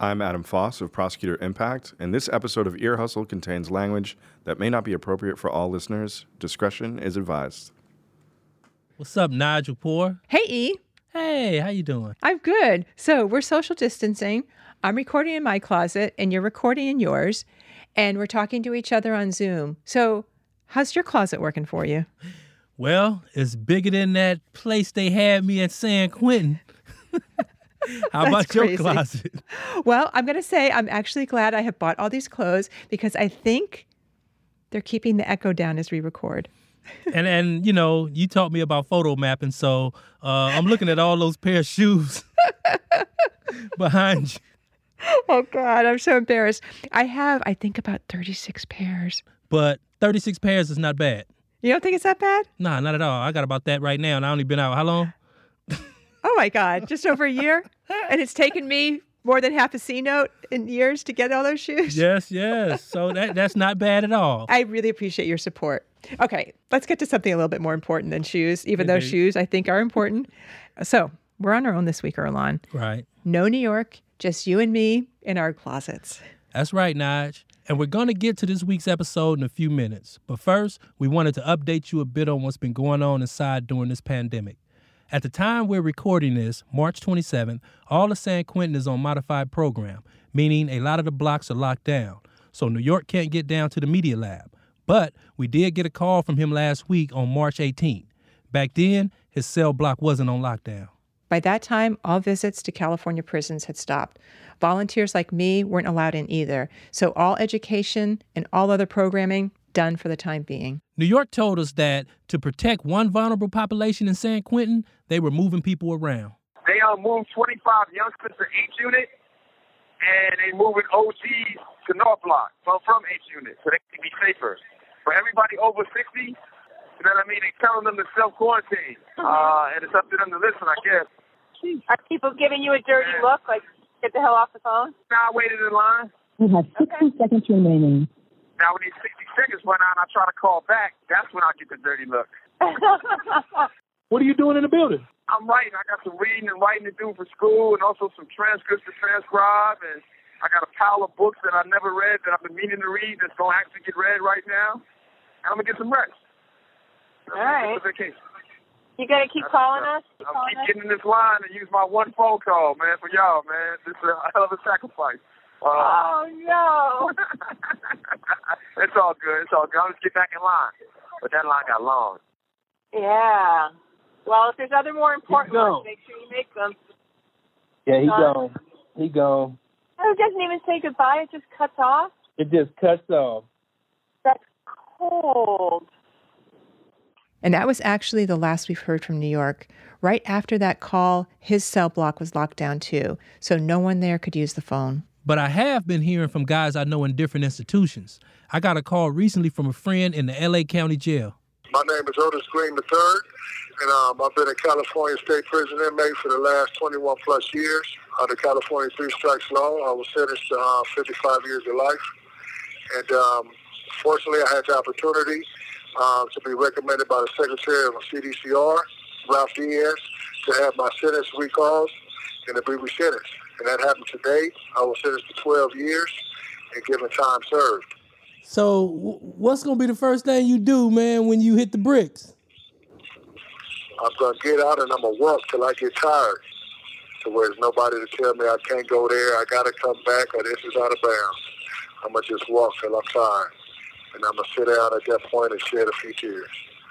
I'm Adam Foss of Prosecutor Impact, and this episode of Ear Hustle contains language that may not be appropriate for all listeners. Discretion is advised. What's up, Nigel Poor? Hey, E. Hey, how you doing? I'm good. So we're social distancing. I'm recording in my closet, and you're recording in yours, and we're talking to each other on Zoom. So how's your closet working for you? Well, it's bigger than that place they had me at San Quentin. How about your closet? Well, I'm going to say I'm actually glad I have bought all these clothes because I think they're keeping the echo down as we record. And you know, you taught me about photo mapping, so I'm looking at all those pair of shoes behind you. Oh, God, I'm so embarrassed. I think, about 36 pairs. But 36 pairs is not bad. You don't think it's that bad? Nah, not at all. I got about that right now, and I only been out how long? Oh, my God, just over a year? And it's taken me more than half a C note in years to get all those shoes? Yes. So that's not bad at all. I really appreciate your support. Okay, let's get to something a little bit more important than shoes, even though shoes I think are important. So we're on our own this week, Earlonne. Right. No New York, just you and me in our closets. That's right, Nige. And we're going to get to this week's episode in a few minutes. But first, we wanted to update you a bit on what's been going on inside during this pandemic. At the time we're recording this, March 27th, all of San Quentin is on modified program, meaning a lot of the blocks are locked down. So New York can't get down to the media lab. But we did get a call from him last week on March 18th. Back then, his cell block wasn't on lockdown. By that time, all visits to California prisons had stopped. Volunteers like me weren't allowed in either. So all education and all other programming done for the time being. New York told us that to protect one vulnerable population in San Quentin, they were moving people around. They moved 25 youngsters to H Unit, and they moving OGs to North Block from H Unit, so they can be safer. For everybody over 60, you know what I mean? They're telling them to self-quarantine, and it's up to them to listen, I guess. Are people giving you a dirty look, like, get the hell off the phone? Now I waited in line. You have 60 seconds remaining. Now when these 60 seconds run out and I try to call back, that's when I get the dirty look. What are you doing in the building? I'm writing. I got some reading and writing to do for school and also some transcripts to transcribe. And I got a pile of books that I never read that I've been meaning to read that's going to actually get read right now. And I'm going to get some rest. All right. Vacation. You got to keep calling us? I'll keep getting in this line and use my one phone call, man, for y'all, man. This is a hell of a sacrifice. Oh, no. It's all good. I'll just get back in line. But that line got long. Yeah. Well, if there's other more important ones, make sure you make them. Yeah, he gone. Oh, it doesn't even say goodbye. It just cuts off? It just cuts off. That's cold. And that was actually the last we've heard from New York. Right after that call, his cell block was locked down too, so no one there could use the phone. But I have been hearing from guys I know in different institutions. I got a call recently from a friend in the L.A. County Jail. My name is Otis Green III, and I've been a California State Prison inmate for the last 21 plus years. Under California Three Strikes Law, I was sentenced to 55 years of life. And fortunately, I had the opportunity to be recommended by the Secretary of CDCR, Ralph Diaz, to have my sentence recalled and to be resentenced. And that happened today. I was sentenced to 12 years and given time served. So what's going to be the first thing you do, man, when you hit the bricks? I'm going to get out and I'm going to walk till I get tired. So there's nobody to tell me I can't go there, I got to come back, or this is out of bounds. I'm going to just walk till I'm tired. And I'm going to sit down at that point and shed a few tears.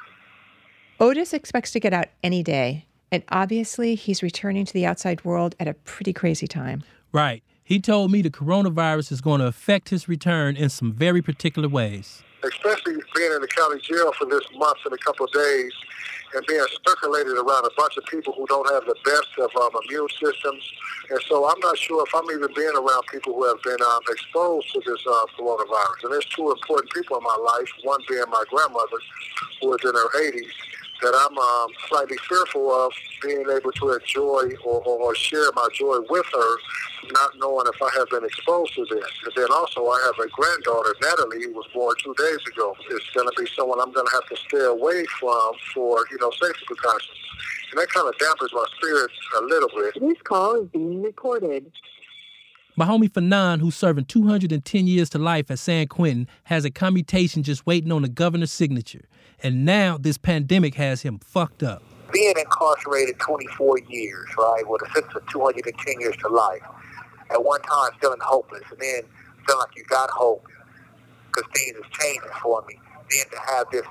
Otis expects to get out any day. And obviously, he's returning to the outside world at a pretty crazy time. Right. He told me the coronavirus is going to affect his return in some very particular ways. Especially being in the county jail for this month and a couple of days and being circulated around a bunch of people who don't have the best of immune systems. And so I'm not sure if I'm even being around people who have been exposed to this coronavirus. And there's two important people in my life, one being my grandmother, who is in her 80s, that I'm slightly fearful of being able to enjoy or share my joy with her, not knowing if I have been exposed to this. And then also I have a granddaughter, Natalie, who was born 2 days ago. It's going to be someone I'm going to have to stay away from for, safety precautions. And that kind of dampens my spirits a little bit. This call is being recorded. My homie Fanon, who's serving 210 years to life at San Quentin, has a commutation just waiting on the governor's signature. And now this pandemic has him fucked up. Being incarcerated 24 years, right, with a sentence of 210 years to life, at one time feeling hopeless, and then feeling like you got hope because things is changing for me. Then to have this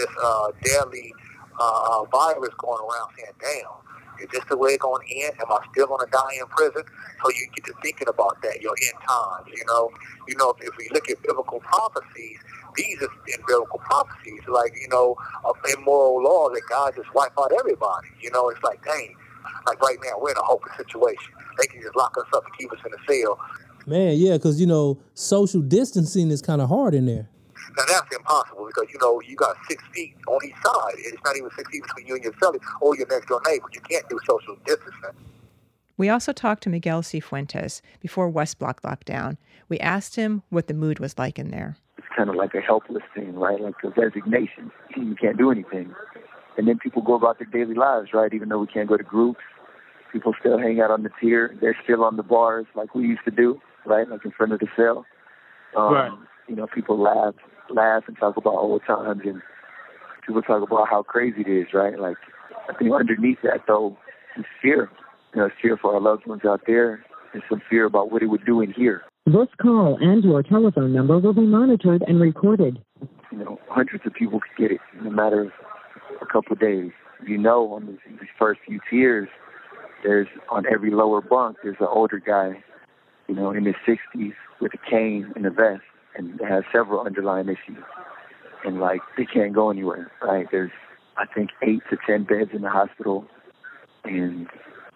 deadly virus going around, saying, damn, is this the way it's going to end? Am I still going to die in prison? So you get to thinking about that, your end times, you know. If we look at biblical prophecies, these are in biblical prophecies, like, of immoral laws that God just wipe out everybody. It's like, dang, like right now we're in a hopeless situation. They can just lock us up and keep us in a cell. Man, yeah, because, social distancing is kind of hard in there. Now, that's impossible because, you got 6 feet on each side. It's not even 6 feet between you and your cellie or your next door neighbor. You can't do social distancing. We also talked to Miguel Cifuentes before West Block lockdown. We asked him what the mood was like in there. It's kind of like a helpless thing, right? Like a resignation. You can't do anything. And then people go about their daily lives, right? Even though we can't go to groups, people still hang out on the tier. They're still on the bars like we used to do, right? Like in front of the cell. Right. People laugh and talk about old times, and people talk about how crazy it is, right? Like, I think underneath that, though, is fear. It's fear for our loved ones out there, and some fear about what it would do in here. This call and your telephone number will be monitored and recorded. Hundreds of people could get it in a matter of a couple of days. On these first few tiers, there's on every lower bunk, there's an older guy, in his 60s with a cane and a vest, and they have several underlying issues. And, they can't go anywhere, right? There's, I think, 8 to 10 beds in the hospital, and,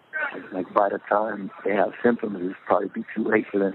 by the time they have symptoms, it'll probably be too late for them.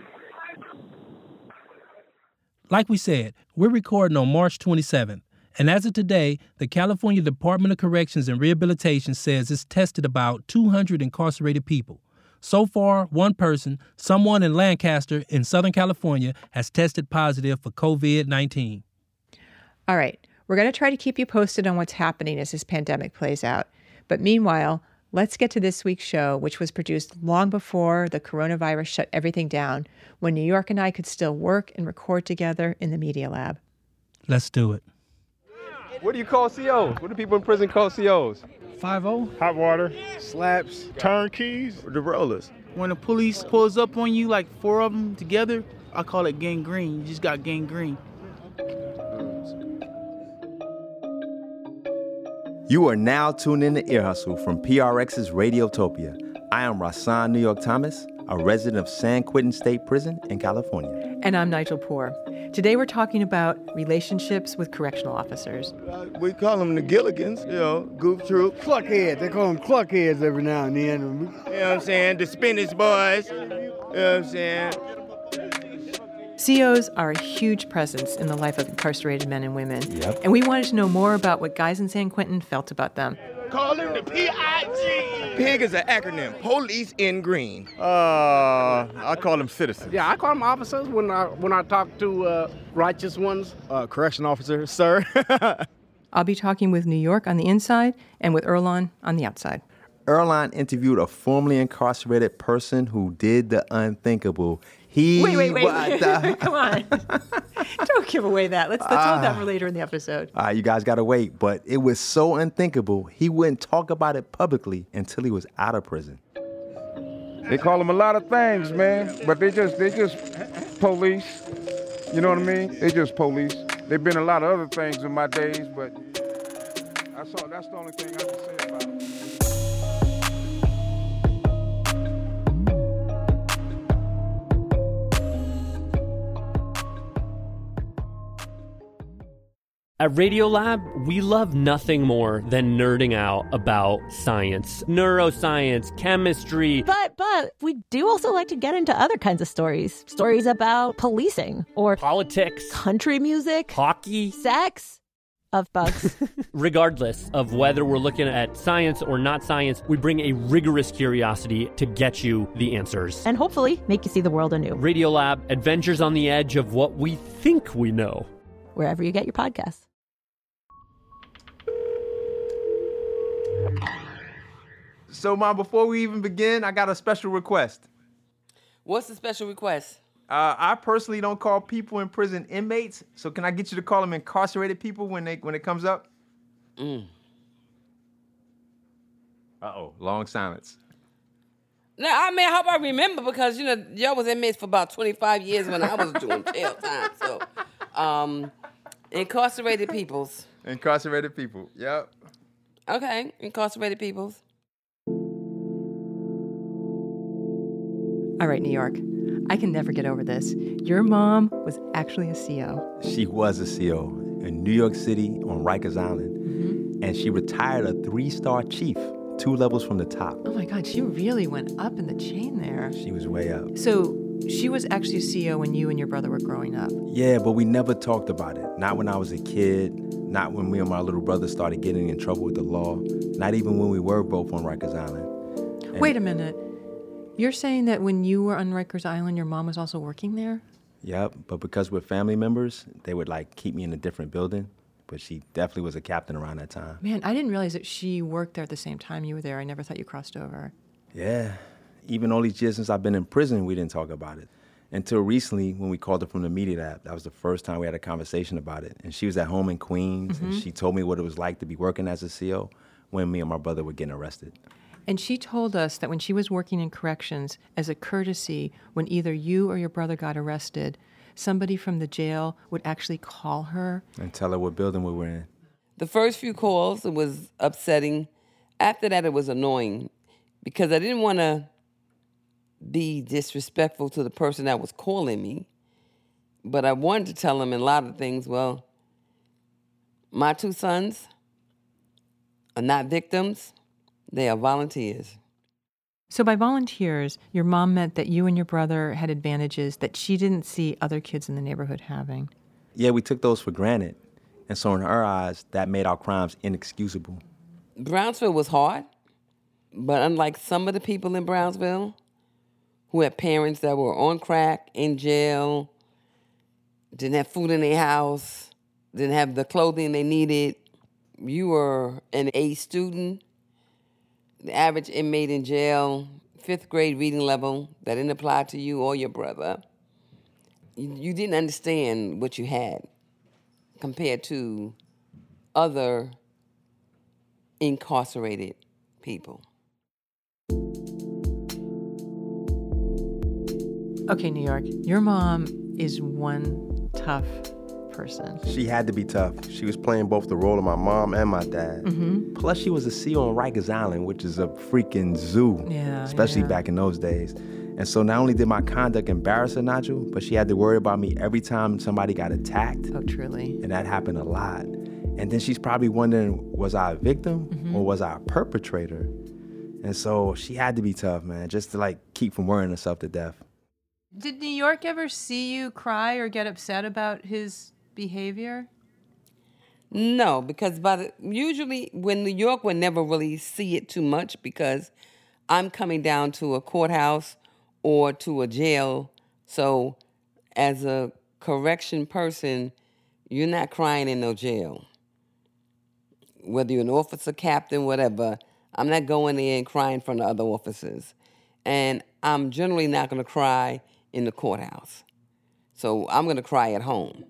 Like we said, we're recording on March 27th. And as of today, the California Department of Corrections and Rehabilitation says it's tested about 200 incarcerated people. So far, one person, someone in Lancaster in Southern California, has tested positive for COVID-19. All right, we're going to try to keep you posted on what's happening as this pandemic plays out. But meanwhile, let's get to this week's show, which was produced long before the coronavirus shut everything down, when New York and I could still work and record together in the Media Lab. Let's do it. What do you call COs? What do people in prison call COs? 5-0. Hot water. Slaps. Turnkeys. The rollers. When the police pulls up on you, like 4 of them together, I call it gangrene. You just got gangrene. You are now tuned in to Ear Hustle from PRX's Radiotopia. I am Rasan New York Thomas, a resident of San Quentin State Prison in California. And I'm Nigel Poor. Today we're talking about relationships with correctional officers. We call them the Gilligans, Goof Troop. Cluckheads. They call them cluckheads every now and then. You know what I'm saying? The Spanish boys. You know what I'm saying? COs are a huge presence in the life of incarcerated men and women. Yep. And we wanted to know more about what guys in San Quentin felt about them. Call them the PIG. PIG is an acronym. Police in Green. I call them citizens. Yeah, I call them officers when I talk to righteous ones. Correction officer, sir. I'll be talking with New York on the inside and with Earlonne on the outside. Earlonne interviewed a formerly incarcerated person who did the unthinkable. Wait. Come on. Don't give away that. Let's hold that for later in the episode. You guys got to wait. But it was so unthinkable, he wouldn't talk about it publicly until he was out of prison. They call them a lot of things, man. But they just police. You know what I mean? They just police. They've been a lot of other things in my days, but that's the only thing I can say about it. At Radiolab, we love nothing more than nerding out about science, neuroscience, chemistry. But we do also like to get into other kinds of stories. Stories about policing or politics, country music, hockey, sex, of bugs. Regardless of whether we're looking at science or not science, we bring a rigorous curiosity to get you the answers. And hopefully make you see the world anew. Radiolab, adventures on the edge of what we think we know. Wherever you get your podcasts. So, Mom, before we even begin, I got a special request. What's the special request? I personally don't call people in prison inmates, so can I get you to call them incarcerated people when it comes up? Uh-oh, long silence. No, I mean, I hope I remember because, y'all was inmates for about 25 years when I was doing jail time. So, incarcerated peoples. Incarcerated people, yep. Okay, incarcerated peoples. All right, New York. I can never get over this. Your mom was actually a CO. She was a CO in New York City on Rikers Island, and she retired a 3-star chief, 2 levels from the top. Oh my God, she really went up in the chain there. She was way up. So she was actually a CO when you and your brother were growing up? Yeah, but we never talked about it. Not when I was a kid, not when me and my little brother started getting in trouble with the law, not even when we were both on Rikers Island. And wait a minute. You're saying that when you were on Rikers Island, your mom was also working there? Yep, but because we're family members, they would keep me in a different building. But she definitely was a captain around that time. Man, I didn't realize that she worked there at the same time you were there. I never thought you crossed over. Yeah, even all these years since I've been in prison, we didn't talk about it. Until recently, when we called her from the media lab, that was the first time we had a conversation about it. And she was at home in Queens, and she told me what it was like to be working as a CO when me and my brother were getting arrested. And she told us that when she was working in corrections, as a courtesy, when either you or your brother got arrested, somebody from the jail would actually call her and tell her what building we were in. The first few calls, it was upsetting. After that, it was annoying because I didn't want to be disrespectful to the person that was calling me, but I wanted to tell him a lot of things. Well, my 2 sons are not victims. They are volunteers. So by volunteers, your mom meant that you and your brother had advantages that she didn't see other kids in the neighborhood having. Yeah, we took those for granted. And so in her eyes, that made our crimes inexcusable. Brownsville was hard, but unlike some of the people in Brownsville who had parents that were on crack, in jail, didn't have food in their house, didn't have the clothing they needed, you were an A student, the average inmate in jail, 5th grade reading level, that didn't apply to you or your brother. You didn't understand what you had compared to other incarcerated people. Okay, New York, your mom is one tough person. She had to be tough. She was playing both the role of my mom and my dad. Plus, she was a CO on Rikers Island, which is a freaking zoo, especially back in those days. And so not only did my conduct embarrass her, Nigel, but she had to worry about me every time somebody got attacked. Oh, truly. And that happened a lot. And then she's probably wondering, was I a victim or was I a perpetrator? And so she had to be tough, man, just to keep from worrying herself to death. Did New York ever see you cry or get upset about his behavior? No, because usually when New York would never really see it too much because I'm coming down to a courthouse or to a jail. So as a correction person, you're not crying in no jail. Whether you're an officer, captain, whatever, I'm not going there and crying in front of other officers. And I'm generally not going to cry in the courthouse. So I'm going to cry at home.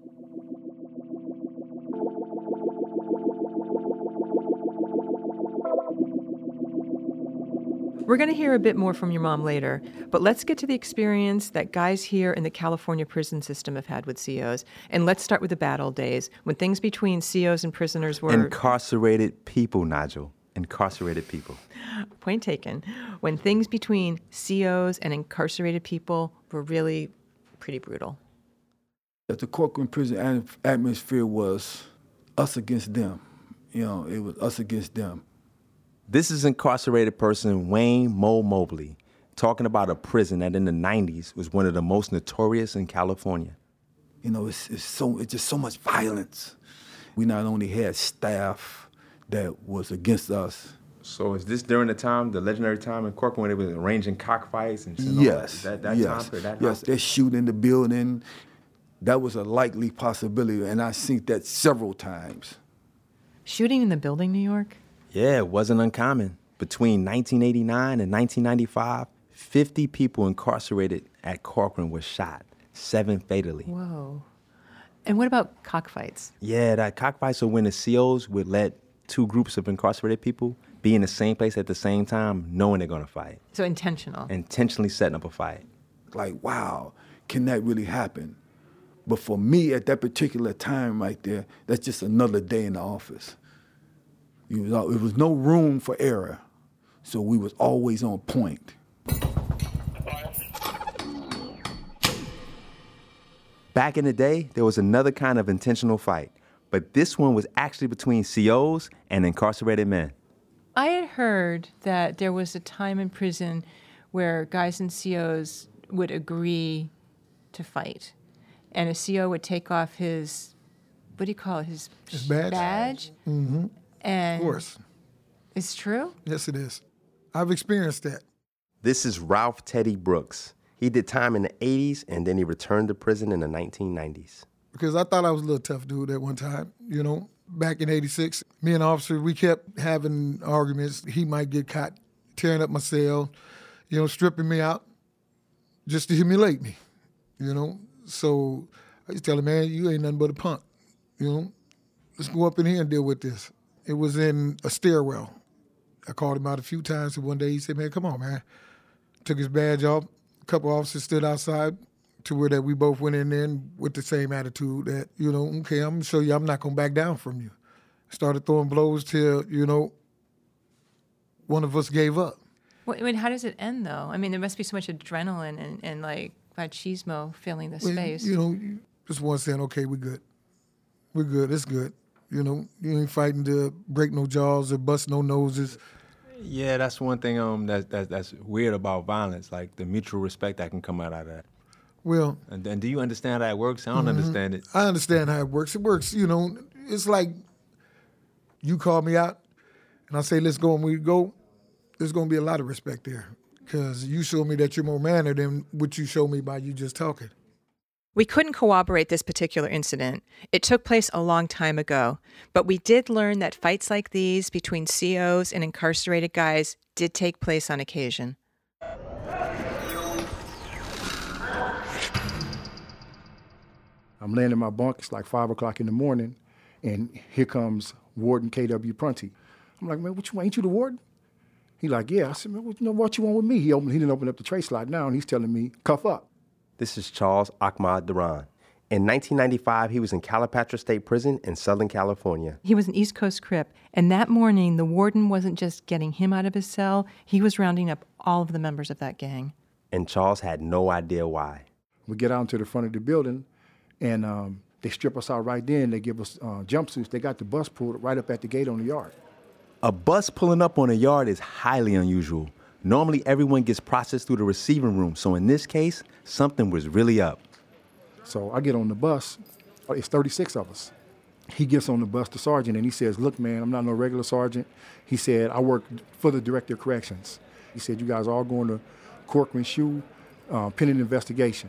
We're going to hear a bit more from your mom later, but let's get to the experience that guys here in the California prison system have had with COs. And let's start with the bad old days, when things between COs and prisoners were... Incarcerated people, Nigel. Incarcerated people. Point taken. When things between COs and incarcerated people were really pretty brutal. The Corcoran prison atmosphere was us against them. It was us against them. This is incarcerated person Wayne Mo Mobley talking about a prison that in the 90s was one of the most notorious in California. It's just so much violence. We not only had staff that was against us. So is this during the legendary time in Corcoran when they was arranging cockfights and yes, that yes, time period? Yes, they're shooting in the building. That was a likely possibility, and I've seen that several times. Shooting in the building, New York? Yeah, it wasn't uncommon. Between 1989 and 1995, 50 people incarcerated at Corcoran were shot, 7 fatally. Whoa. And what about cockfights? Yeah, that cockfights are when the COs would let 2 groups of incarcerated people be in the same place at the same time, knowing they're gonna fight. So intentional. Intentionally setting up a fight. Like, wow, can that really happen? But for me, at that particular time right there, that's just another day in the office. It was no room for error, so we was always on point. Back in the day, there was another kind of intentional fight, but this one was actually between COs and incarcerated men. I had heard that there was a time in prison where guys and COs would agree to fight, and a CO would take off his, what do you call it, his badge? Mm-hmm. And of course. It's true? Yes, it is. I've experienced that. This is Ralph Teddy Brooks. He did time in the 80s, and then he returned to prison in the 1990s. Because I thought I was a little tough dude at one time, you know. Back in 86, me and the officer, we kept having arguments. He might get caught tearing up my cell, you know, stripping me out just to humiliate me, you know. So I used to tell him, man, you ain't nothing but a punk, you know. Let's go up in here and deal with this. It was in a stairwell. I called him out a few times, and one day he said, man, come on, man. Took his badge off. A couple officers stood outside to where that we both went in there with the same attitude that, you know, okay, I'm going to show you I'm not going to back down from you. Started throwing blows till, you know, one of us gave up. Well, I mean, how does it end, though? I mean, there must be so much adrenaline and like, machismo filling the space. You know, just one saying, okay, we're good. We're good. It's good. You know, you ain't fighting to break no jaws or bust no noses. Yeah, that's one thing that's weird about violence, like the mutual respect that can come out of that. Well, and do you understand how it works? I don't understand it. I understand how it works. It works, you know, it's like you call me out and I say, let's go, and we go, there's going to be a lot of respect there because you show me that you're more mannered than what you show me by you just talking. We couldn't corroborate this particular incident. It took place a long time ago, but we did learn that fights like these between COs and incarcerated guys did take place on occasion. I'm laying in my bunk, it's like 5 o'clock in the morning, and here comes Warden K.W. Prunty. I'm like, man, what you want? Ain't you the warden? He like, yeah. I said, man, what you want with me? He didn't open up the tray slide now, and he's telling me, cuff up. This is Charles Ahmad Duran. In 1995, he was in Calipatria State Prison in Southern California. He was an East Coast Crip, and that morning, the warden wasn't just getting him out of his cell, he was rounding up all of the members of that gang. And Charles had no idea why. We get out into the front of the building, and they strip us out right then. They give us jumpsuits. They got the bus pulled right up at the gate on the yard. A bus pulling up on a yard is highly unusual. Normally, everyone gets processed through the receiving room, so in this case, something was really up. So I get on the bus. It's 36 of us. He gets on the bus, the sergeant, and he says, look, man, I'm not no regular sergeant. He said, I work for the Director of Corrections. He said, you guys are all going to Corcoran SHU, pending investigation.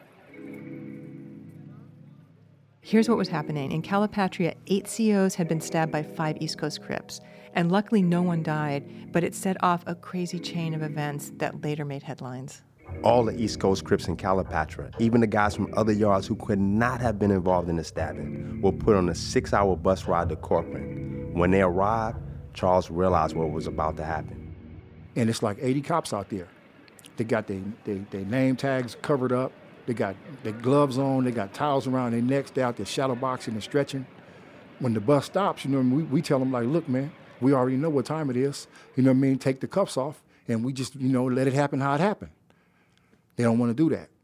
Here's what was happening. In Calipatria, 8 COs had been stabbed by 5 East Coast Crips. And luckily, no one died, but it set off a crazy chain of events that later made headlines. All the East Coast Crips in Calipatria, even the guys from other yards who could not have been involved in the stabbing, were put on a 6-hour bus ride to Corcoran. When they arrived, Charles realized what was about to happen. And it's like 80 cops out there. They got their name tags covered up. They got their gloves on. They got towels around their necks. They're out there shadow boxing and stretching. When the bus stops, you know, we tell them, like, look, man, we already know what time it is. You know what I mean? Take the cuffs off, and we just, you know, let it happen how it happened. They don't want to do that.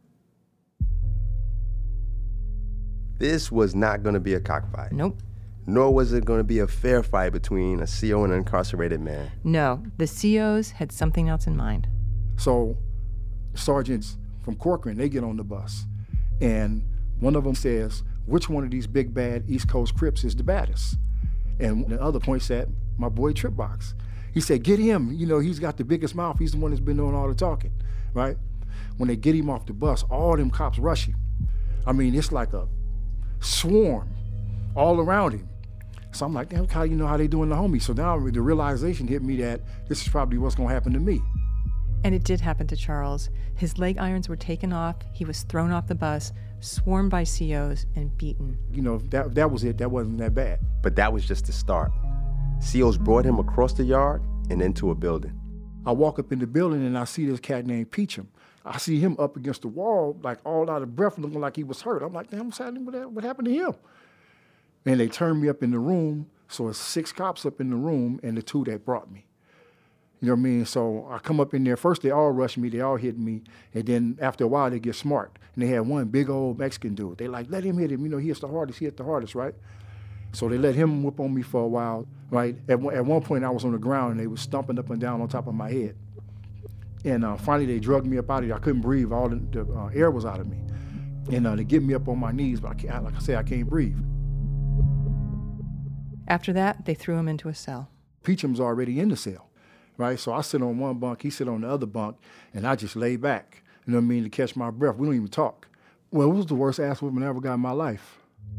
This was not going to be a cockfight. Nope. Nor was it going to be a fair fight between a CO and an incarcerated man. No, the COs had something else in mind. So sergeants from Corcoran, they get on the bus, and one of them says, which one of these big bad East Coast Crips is the baddest? And the other points at my boy Tripbox. He said, get him. You know, he's got the biggest mouth. He's the one that's been doing all the talking, right? When they get him off the bus, all them cops rush him. I mean, it's like a swarm all around him. So I'm like, damn, how do you know how they doing the homie? So now the realization hit me that this is probably what's gonna happen to me. And it did happen to Charles. His leg irons were taken off, he was thrown off the bus, swarmed by COs, and beaten. You know, that was it. That wasn't that bad. But that was just the start. COs brought him across the yard and into a building. I walk up in the building and I see this cat named Peachum. I see him up against the wall, like all out of breath, looking like he was hurt. I'm like, damn, what's happening? What happened to him? And they turned me up in the room, so it's 6 cops up in the room and the 2 that brought me. You know what I mean? So I come up in there. First, they all rushed me. They all hit me. And then after a while, they get smart. And they had one big old Mexican dude. They like, let him hit him. You know, he hits the hardest. He hit the hardest, right? So they let him whip on me for a while, right? At one point, I was on the ground, and they was stomping up and down on top of my head. And finally, they drugged me up out of there. I couldn't breathe. All the air was out of me. And they get me up on my knees, but like I said, I can't breathe. After that, they threw him into a cell. Peachum's already in the cell, right? So I sit on one bunk, he sit on the other bunk, and I just lay back, you know what I mean, to catch my breath. We don't even talk. Well, it was the worst ass whooping I ever got in my life.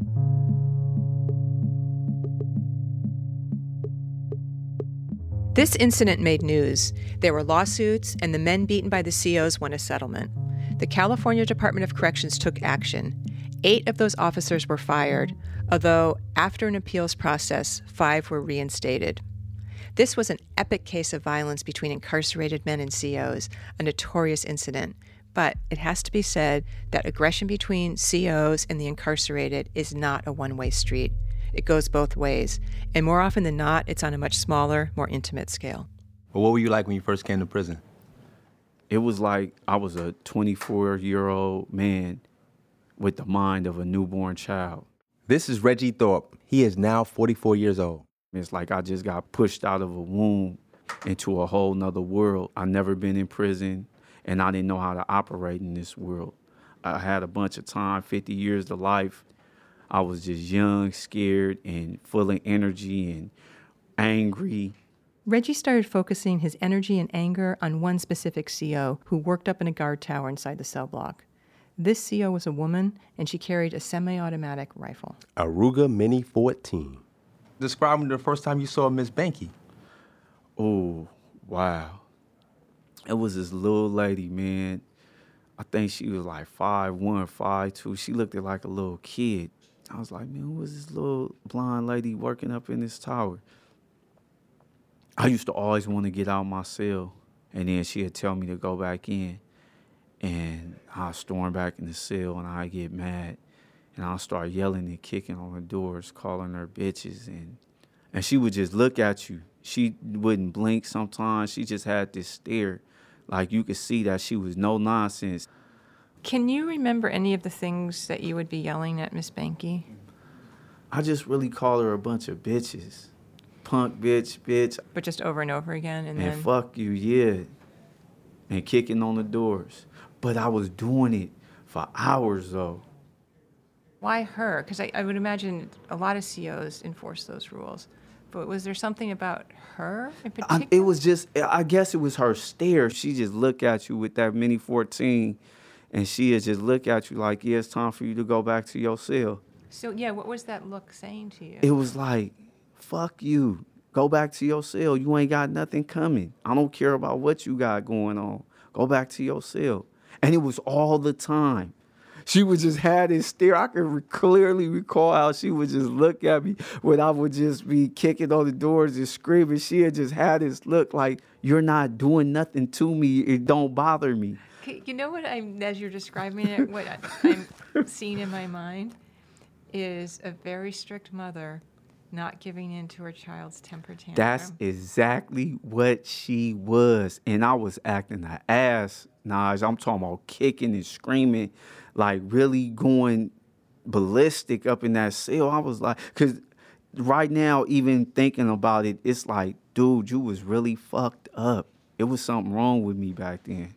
This incident made news. There were lawsuits, and the men beaten by the COs won a settlement. The California Department of Corrections took action. 8 of those officers were fired, although after an appeals process, 5 were reinstated. This was an epic case of violence between incarcerated men and COs, a notorious incident. But it has to be said that aggression between COs and the incarcerated is not a one-way street. It goes both ways. And more often than not, it's on a much smaller, more intimate scale. Well, what were you like when you first came to prison? It was like I was a 24-year-old man with the mind of a newborn child. This is Reggie Thorpe. He is now 44 years old. It's like I just got pushed out of a womb into a whole nother world. I've never been in prison, and I didn't know how to operate in this world. I had a bunch of time, 50 years to life. I was just young, scared, and full of energy and angry. Reggie started focusing his energy and anger on one specific CO who worked up in a guard tower inside the cell block. This CO was a woman, and she carried a semi-automatic rifle. A Ruger Mini 14. Describe me the first time you saw Miss Banky. Oh, wow. It was this little lady, man. I think she was like 5'1", 5'2". She looked like a little kid. I was like, man, who was this little blonde lady working up in this tower? I used to always want to get out of my cell, and then she'd tell me to go back in, and I'd storm back in the cell, and I'd get mad, and I'd start yelling and kicking on the doors, calling her bitches, and she would just look at you. She wouldn't blink sometimes. She just had this stare, like you could see that she was no nonsense. Can you remember any of the things that you would be yelling at Miss Banky? I just really call her a bunch of bitches. Punk bitch. But just over and over again? And then fuck you, yeah. And kicking on the doors. But I was doing it for hours, though. Why her? Because I would imagine a lot of COs enforce those rules. But was there something about her in particular? It was just, I guess it was her stare. She just look at you with that Mini 14, and she'd just look at you like, yeah, it's time for you to go back to your cell. So, yeah, what was that look saying to you? It was like, fuck you. Go back to your cell. You ain't got nothing coming. I don't care about what you got going on. Go back to your cell. And it was all the time. She would just have this stare. I could clearly recall how she would just look at me when I would just be kicking on the doors and screaming. She had just had this look like, you're not doing nothing to me. It don't bother me. You know what as you're describing it, what I'm seeing in my mind is a very strict mother not giving in to her child's temper tantrum. That's exactly what she was. And I was acting an ass, Naj. I'm talking about kicking and screaming, like really going ballistic up in that cell. I was like, because right now, even thinking about it, it's like, dude, you was really fucked up. It was something wrong with me back then.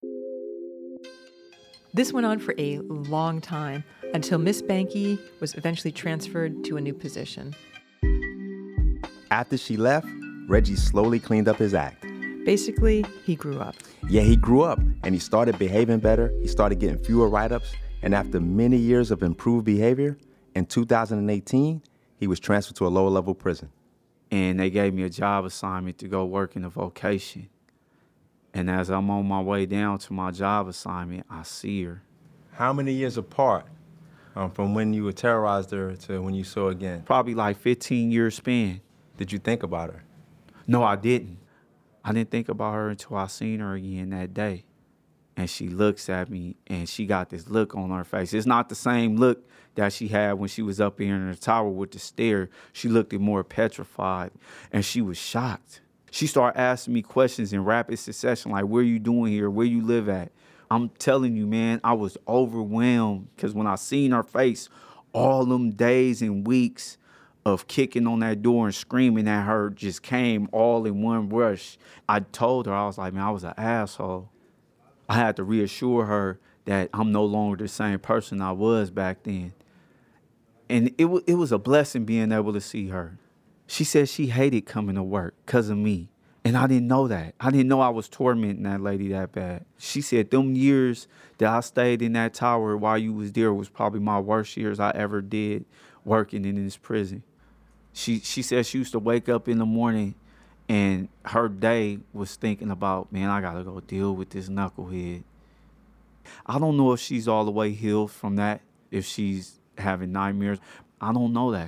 This went on for a long time until Miss Banky was eventually transferred to a new position. After she left, Reggie slowly cleaned up his act. Basically, he grew up. Yeah, he grew up, and he started behaving better. He started getting fewer write-ups, and after many years of improved behavior, in 2018, he was transferred to a lower-level prison. And they gave me a job assignment to go work in a vocation. And as I'm on my way down to my job assignment, I see her. How many years apart from when you terrorized her to when you saw her again? Probably like 15-year span. Did you think about her? No, I didn't. I didn't think about her until I seen her again that day. And she looks at me, and she got this look on her face. It's not the same look that she had when she was up here in the tower with the stare. She looked more petrified, and she was shocked. She started asking me questions in rapid succession, like, where you doing here? Where you live at? I'm telling you, man, I was overwhelmed because when I seen her face, all them days and weeks of kicking on that door and screaming at her just came all in one rush. I told her, I was like, man, I was an asshole. I had to reassure her that I'm no longer the same person I was back then. And it was a blessing being able to see her. She said she hated coming to work because of me. And I didn't know that. I didn't know I was tormenting that lady that bad. She said them years that I stayed in that tower while you was there was probably my worst years I ever did working in this prison. She said she used to wake up in the morning and her day was thinking about, man, I got to go deal with this knucklehead. I don't know if she's all the way healed from that, if she's having nightmares. I don't know that.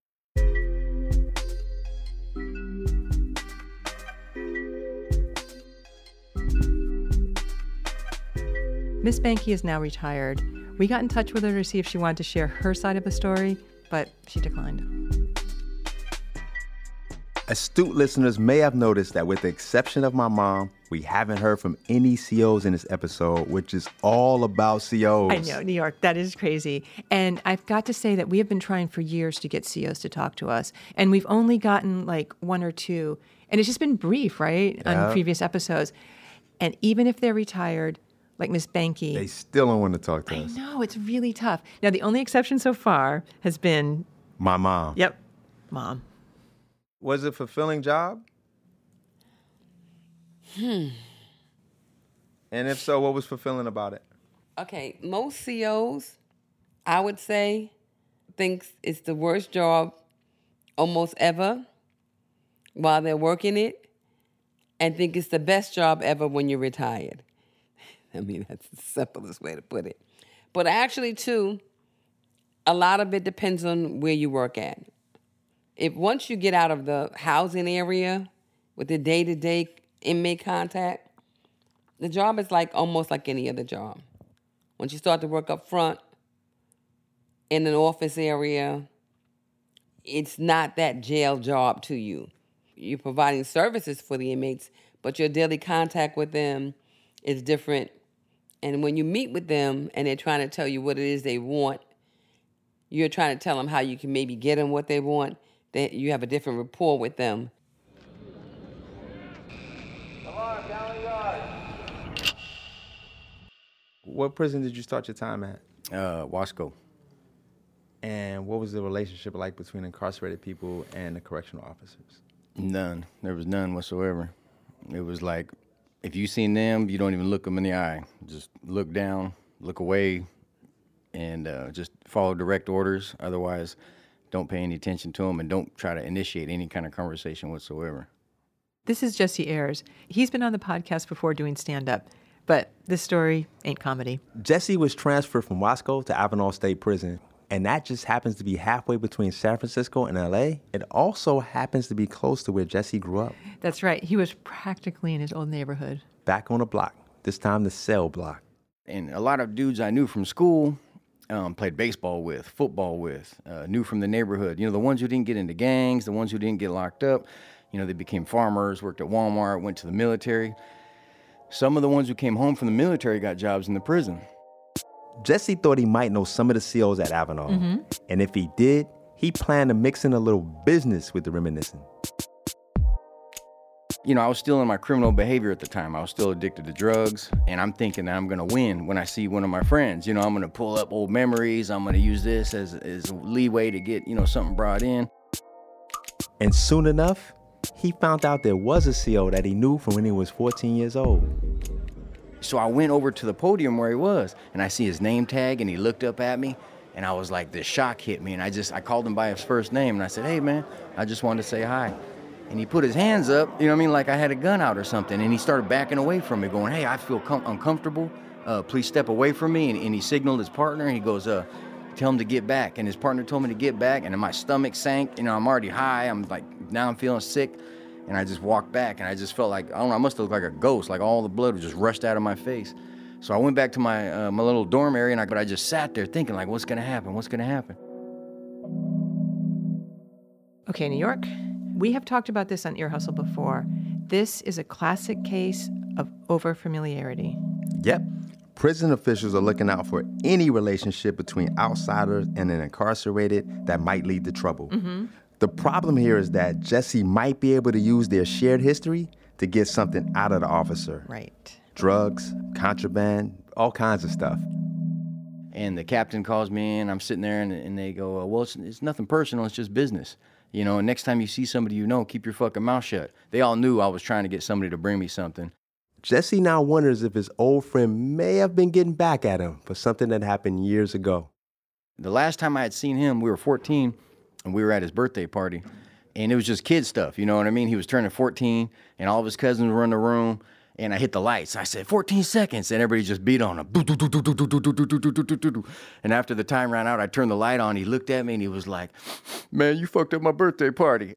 Miss Banky is now retired. We got in touch with her to see if she wanted to share her side of the story, but she declined. Astute listeners may have noticed that with the exception of my mom, we haven't heard from any COs in this episode, which is all about COs. I know, New York, that is crazy. And I've got to say that we have been trying for years to get COs to talk to us, and we've only gotten like one or two, and it's just been brief, right, on previous episodes. And even if they're retired, like Miss Banky, they still don't want to talk to us. I know, it's really tough. Now, the only exception so far has been... my mom. Yep, Mom. Was it a fulfilling job? And if so, what was fulfilling about it? Okay, most COs, I would say, thinks it's the worst job almost ever while they're working it, and think it's the best job ever when you're retired. I mean, that's the simplest way to put it. But actually, too, a lot of it depends on where you work at. If once you get out of the housing area with the day-to-day inmate contact, the job is like almost like any other job. Once you start to work up front in an office area, it's not that jail job to you. You're providing services for the inmates, but your daily contact with them is different. And when you meet with them and they're trying to tell you what it is they want, you're trying to tell them how you can maybe get them what they want, that you have a different rapport with them. What prison did you start your time at? Wasco. And what was the relationship like between incarcerated people and the correctional officers? None. There was none whatsoever. It was like, if you seen them, you don't even look them in the eye. Just look down, look away, and just follow direct orders. Otherwise, don't pay any attention to them and don't try to initiate any kind of conversation whatsoever. This is Jesse Ayers. He's been on the podcast before doing stand-up, but this story ain't comedy. Jesse was transferred from Wasco to Avenal State Prison, and that just happens to be halfway between San Francisco and LA. It also happens to be close to where Jesse grew up. That's right. He was practically in his old neighborhood. Back on the block, this time the cell block. And a lot of dudes I knew from school, played baseball with, football with, knew from the neighborhood. You know, the ones who didn't get into gangs, the ones who didn't get locked up, you know, they became farmers, worked at Walmart, went to the military. Some of the ones who came home from the military got jobs in the prison. Jesse thought he might know some of the COs at Avenal. Mm-hmm. And if he did, he planned to mix in a little business with the reminiscing. You know, I was still in my criminal behavior at the time. I was still addicted to drugs, and I'm thinking that I'm gonna win when I see one of my friends. You know, I'm gonna pull up old memories. I'm gonna use this as leeway to get, you know, something brought in. And soon enough, he found out there was a CO that he knew from when he was 14 years old. So I went over to the podium where he was, and I see his name tag, and he looked up at me, and I was like, this shock hit me, and I called him by his first name, and I said, hey, man, I just wanted to say hi. And he put his hands up, you know what I mean, like I had a gun out or something. And he started backing away from me, going, hey, I feel uncomfortable. Please step away from me. And he signaled his partner, and he goes, tell him to get back. And his partner told me to get back, and then my stomach sank. You know, I'm already high. I'm like, now I'm feeling sick. And I just walked back, and I just felt like, I don't know, I must have looked like a ghost. Like all the blood just rushed out of my face. So I went back to my my little dorm area, but I just sat there thinking, like, what's going to happen? What's going to happen? Okay, New York, we have talked about this on Ear Hustle before. This is a classic case of overfamiliarity. Yep. Prison officials are looking out for any relationship between outsiders and an incarcerated that might lead to trouble. Mm-hmm. The problem here is that Jesse might be able to use their shared history to get something out of the officer. Right. Drugs, contraband, all kinds of stuff. And the captain calls me in, I'm sitting there, and they go, well, it's nothing personal, it's just business. You know, and next time you see somebody you know, keep your fucking mouth shut. They all knew I was trying to get somebody to bring me something. Jesse now wonders if his old friend may have been getting back at him for something that happened years ago. The last time I had seen him, we were 14, and we were at his birthday party. And it was just kid stuff, you know what I mean? He was turning 14, and all of his cousins were in the room, and I hit the lights. I said, 14 seconds, and everybody just beat on him. And after the time ran out, I turned the light on. He looked at me, and he was like, man, you fucked up my birthday party.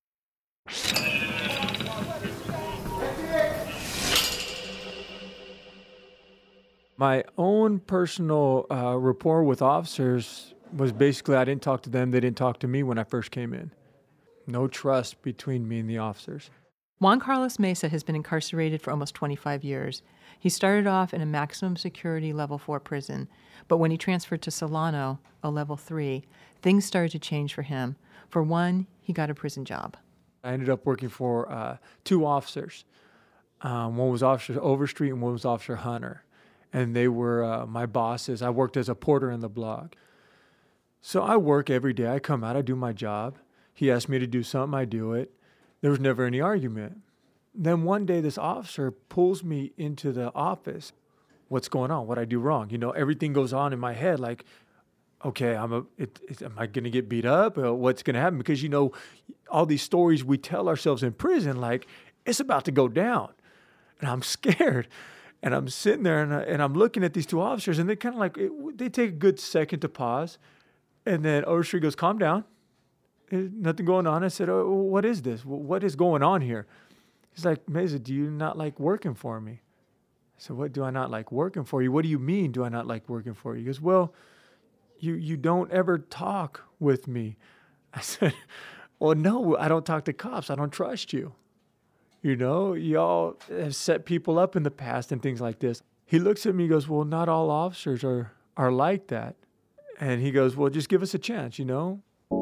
My own personal rapport with officers was basically I didn't talk to them, they didn't talk to me when I first came in. No trust between me and the officers. Juan Carlos Mesa has been incarcerated for almost 25 years. He started off in a maximum security level 4 prison, but when he transferred to Solano, a level 3, things started to change for him. For one, he got a prison job. I ended up working for 2 officers. One was Officer Overstreet and one was Officer Hunter. And they were my bosses. I worked as a porter in the block. So I work every day. I come out, I do my job. He asked me to do something, I do it. There was never any argument. Then one day this officer pulls me into the office. What's going on? What I do wrong? You know, everything goes on in my head like, okay, am I going to get beat up? What's going to happen? Because, you know, all these stories we tell ourselves in prison, like, it's about to go down. And I'm scared. And I'm sitting there and I'm looking at these 2 officers, and they kind of like, they take a good second to pause. And then Overstreet goes, calm down. There's nothing going on. I said, oh, what is this? What is going on here? He's like, Mesa, do you not like working for me? I said, what do I not like working for you? What do you mean, do I not like working for you? He goes, well, you don't ever talk with me. I said, well, no, I don't talk to cops. I don't trust you. You know, y'all have set people up in the past and things like this. He looks at me and goes, well, not all officers are like that. And he goes, well, just give us a chance, you know?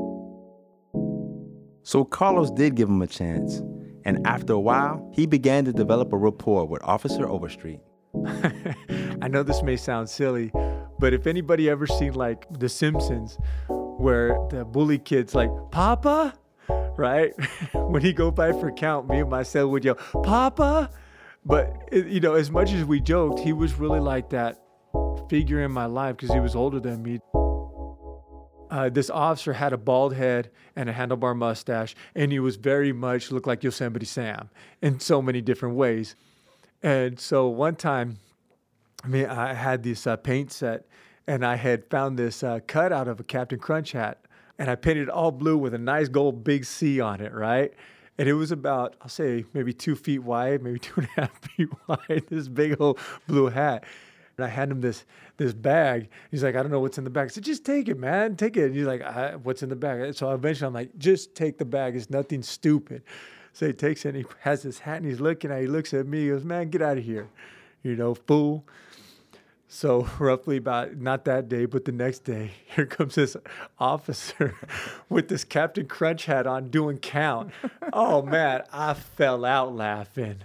So Carlos did give him a chance. And after a while, he began to develop a rapport with Officer Overstreet. I know this may sound silly, but if anybody ever seen like The Simpsons, where the bully kid's like, Papa? Right? When he go by for count, me and my cell would yell, Papa? But, you know, as much as we joked, he was really like that figure in my life because he was older than me. This officer had a bald head and a handlebar mustache, and he was very much looked like Yosemite Sam in so many different ways. And so one time, I had this paint set, and I had found this cutout of a Captain Crunch hat, and I painted it all blue with a nice gold big C on it, right? And it was about, I'll say, maybe 2 feet wide, maybe 2.5 feet wide, this big old blue hat. And I had him this bag. He's like, I don't know what's in the bag. I said, just take it, man. Take it. And he's like, what's in the bag? So eventually I'm like, just take the bag. It's nothing stupid. So he takes it and he has this hat and he's looking at it. He looks at me. He goes, man, get out of here. You know, fool. So roughly about, not that day, but the next day, here comes this officer with this Captain Crunch hat on doing count. Oh, man, I fell out laughing.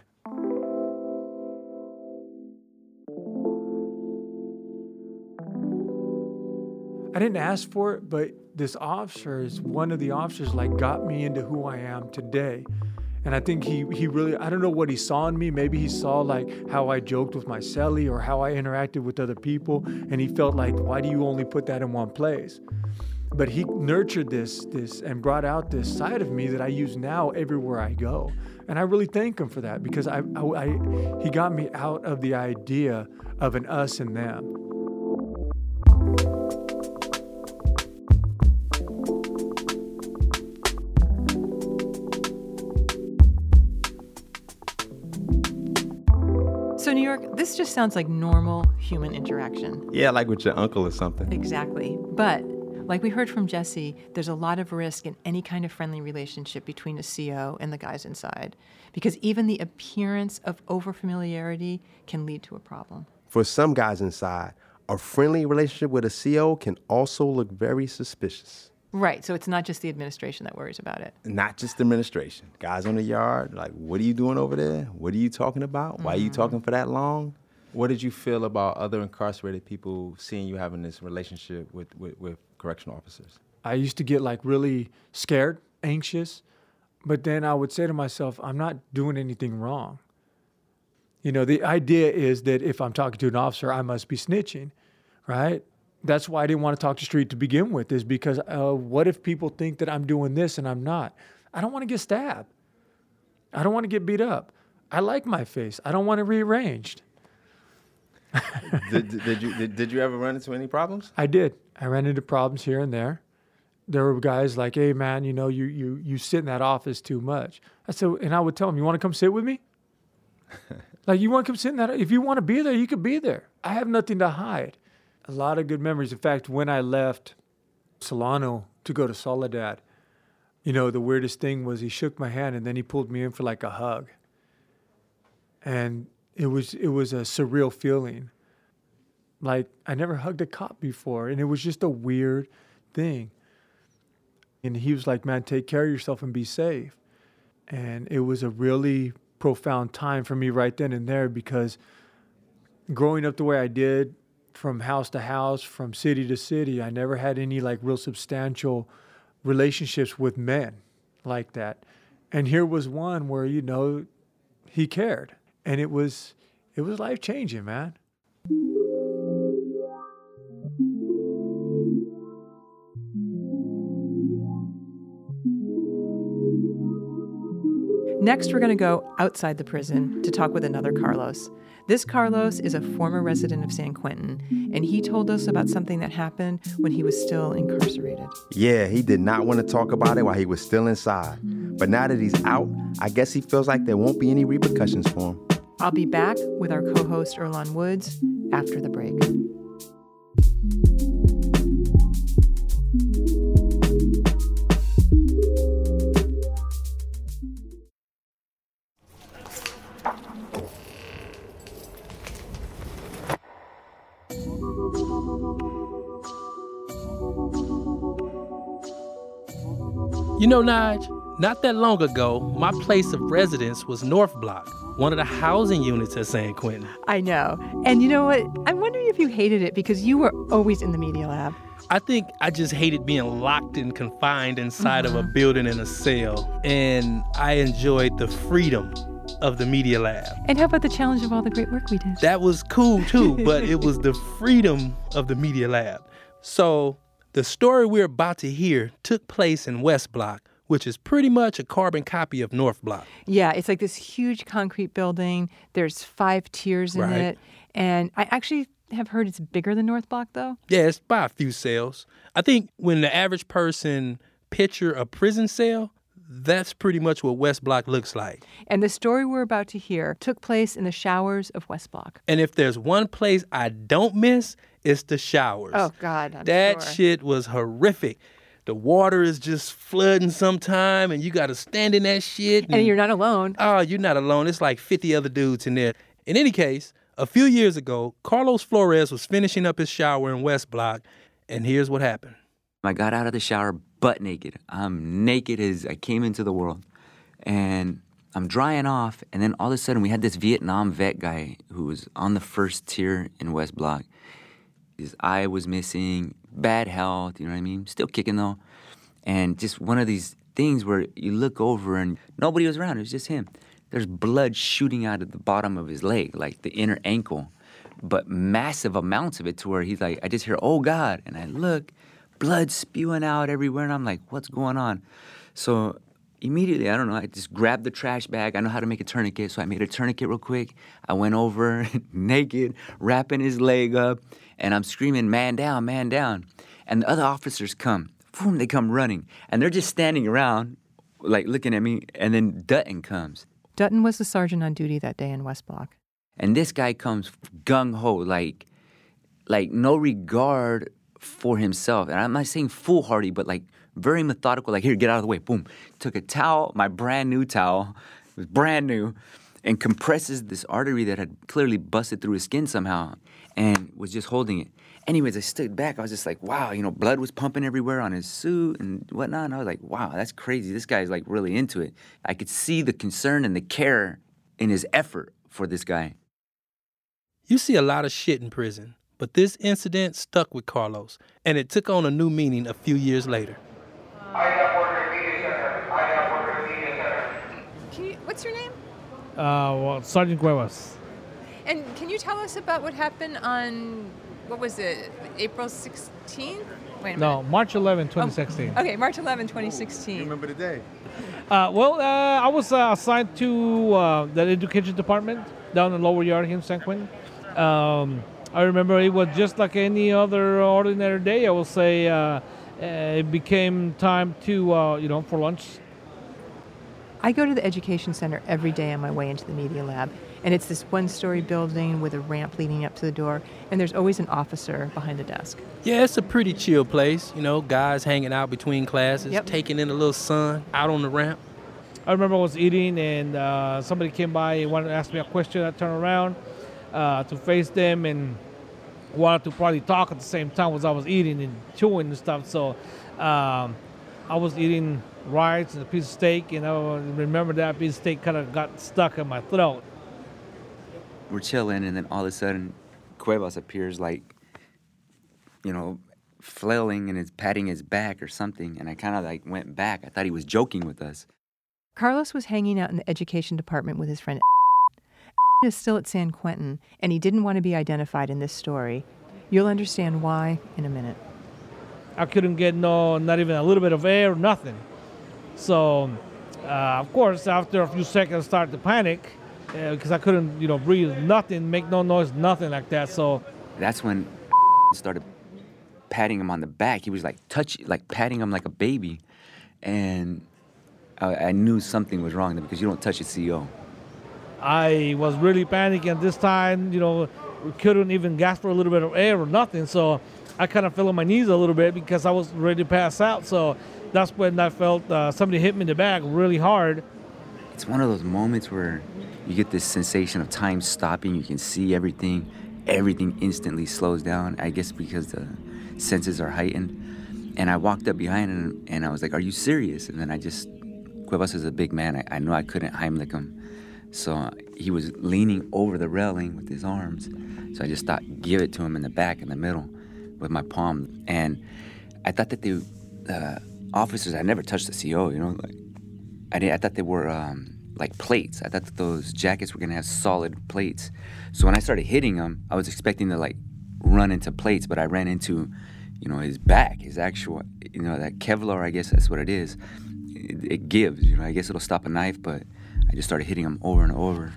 I didn't ask for it, but this officer is one of the officers like got me into who I am today. And I think he really, I don't know what he saw in me. Maybe he saw like how I joked with my cellie or how I interacted with other people. And he felt like, why do you only put that in one place? But he nurtured this and brought out this side of me that I use now everywhere I go. And I really thank him for that, because he got me out of the idea of an us and them. So, New York, this just sounds like normal human interaction. Yeah, like with your uncle or something. Exactly. But like we heard from Jesse, there's a lot of risk in any kind of friendly relationship between a CO and the guys inside, because even the appearance of overfamiliarity can lead to a problem. For some guys inside, a friendly relationship with a CO can also look very suspicious. Right, so it's not just the administration that worries about it. Not just the administration. Guys on the yard, like, what are you doing over there? What are you talking about? Why are you talking for that long? What did you feel about other incarcerated people seeing you having this relationship with correctional officers? I used to get like really scared, anxious, but then I would say to myself, I'm not doing anything wrong. You know, the idea is that if I'm talking to an officer, I must be snitching, right? That's why I didn't want to talk to street to begin with, is because what if people think that I'm doing this and I'm not? I don't want to get stabbed. I don't want to get beat up. I like my face. I don't want it rearranged. Did you ever run into any problems? I did. I ran into problems here and there. There were guys like, hey, man, you know, you sit in that office too much. I said, and I would tell them, you want to come sit with me? Like, you want to come sit in that? If you want to be there, you could be there. I have nothing to hide. A lot of good memories. In fact, when I left Solano to go to Soledad, you know, the weirdest thing was he shook my hand and then he pulled me in for like a hug. And it was a surreal feeling. Like, I never hugged a cop before, and it was just a weird thing. And he was like, man, take care of yourself and be safe. And it was a really profound time for me right then and there, because growing up the way I did, from house to house, from city to city, I never had any like real substantial relationships with men like that. And here was one where, you know, he cared. And it was life-changing, man. Next, we're going to go outside the prison to talk with another Carlos. This Carlos is a former resident of San Quentin, and he told us about something that happened when he was still incarcerated. Yeah, he did not want to talk about it while he was still inside. But now that he's out, I guess he feels like there won't be any repercussions for him. I'll be back with our co-host Earlonne Woods after the break. You know, Nige, not that long ago, my place of residence was North Block, one of the housing units at San Quentin. I know. And you know what? I'm wondering if you hated it because you were always in the media lab. I think I just hated being locked and confined inside of a building in a cell. And I enjoyed the freedom of the media lab. And how about the challenge of all the great work we did? That was cool too, but it was the freedom of the media lab. So the story we're about to hear took place in West Block, which is pretty much a carbon copy of North Block. Yeah, it's like this huge concrete building. There's 5 tiers in it. And I actually have heard it's bigger than North Block, though. Yeah, it's by a few cells. I think when the average person picture a prison cell, that's pretty much what West Block looks like. And the story we're about to hear took place in the showers of West Block. And if there's one place I don't miss, it's the showers. Oh, God, I'm That sure. shit was horrific. The water is just flooding sometime, and you got to stand in that shit. And you're not alone. Oh, you're not alone. It's like 50 other dudes in there. In any case, a few years ago, Carlos Flores was finishing up his shower in West Block, and here's what happened. I got out of the shower butt naked. I'm naked as I came into the world. And I'm drying off, and then all of a sudden we had this Vietnam vet guy who was on the first tier in West Block. His eye was missing, bad health, you know what I mean? Still kicking though. And just one of these things where you look over and nobody was around, it was just him. There's blood shooting out of the bottom of his leg, like the inner ankle, but massive amounts of it to where he's like, I just hear, oh God, and I look, blood spewing out everywhere. And I'm like, what's going on? So immediately, I don't know, I just grabbed the trash bag. I know how to make a tourniquet, so I made a tourniquet real quick. I went over naked, wrapping his leg up, and I'm screaming, man down, man down. And the other officers come. Boom, they come running. And they're just standing around, like looking at me, and then Dutton comes. Dutton was the sergeant on duty that day in West Block. And this guy comes gung-ho, like no regard for himself. And I'm not saying foolhardy, but like very methodical, like, here, get out of the way, boom. Took a towel, my brand new towel, it was brand new, and compresses this artery that had clearly busted through his skin somehow and was just holding it. Anyways, I stood back. I was just like, wow, you know, blood was pumping everywhere on his suit and whatnot. And I was like, wow, that's crazy. This guy's like really into it. I could see the concern and the care in his effort for this guy. You see a lot of shit in prison, but this incident stuck with Carlos, and it took on a new meaning a few years later. What's your name? Well, Sergeant Cuevas. And can you tell us about what happened on, what was it, April 16th? Wait a minute. No, March 11, 2016. Okay, March 11, 2016. You remember the day? I was assigned to the education department down in Lower Yard here in San Quentin. I remember it was just like any other ordinary day. I will say it became time to, for lunch. I go to the education center every day on my way into the media lab, and it's this one-story building with a ramp leading up to the door, and there's always an officer behind the desk. Yeah, it's a pretty chill place. You know, guys hanging out between classes, taking in a little sun out on the ramp. I remember I was eating, and somebody came by and wanted to ask me a question. I turned around to face them and wanted to probably talk at the same time as I was eating and chewing and stuff. So I was eating rice and a piece of steak, and I remember that piece of steak kind of got stuck in my throat. We're chilling, and then all of a sudden, Cuevas appears like, you know, flailing and is patting his back or something, and I kind of like went back. I thought he was joking with us. Carlos was hanging out in the education department with his friend is still at San Quentin, and he didn't want to be identified in this story. You'll understand why in a minute. I couldn't get not even a little bit of air, nothing. So, of course, after a few seconds, I started to panic because I couldn't, breathe, nothing, make no noise, nothing like that. So that's when started patting him on the back. He was like patting him like a baby, and I knew something was wrong because you don't touch a CO. I was really panicking this time. We couldn't even gasp for a little bit of air or nothing. So I kind of fell on my knees a little bit because I was ready to pass out. So that's when I felt somebody hit me in the back really hard. It's one of those moments where you get this sensation of time stopping. You can see everything. Everything instantly slows down, I guess because the senses are heightened. And I walked up behind him, and I was like, are you serious? And then Cuevas is a big man. I knew I couldn't Heimlich him. So he was leaning over the railing with his arms. So I just thought, give it to him in the back, in the middle, with my palm. And I thought that the officers, I never touched the CO, I thought they were like plates. I thought that those jackets were gonna have solid plates. So when I started hitting him, I was expecting to like run into plates, but I ran into, his back, his actual, that Kevlar, I guess that's what it is. It gives, I guess it'll stop a knife, but I just started hitting him over and over.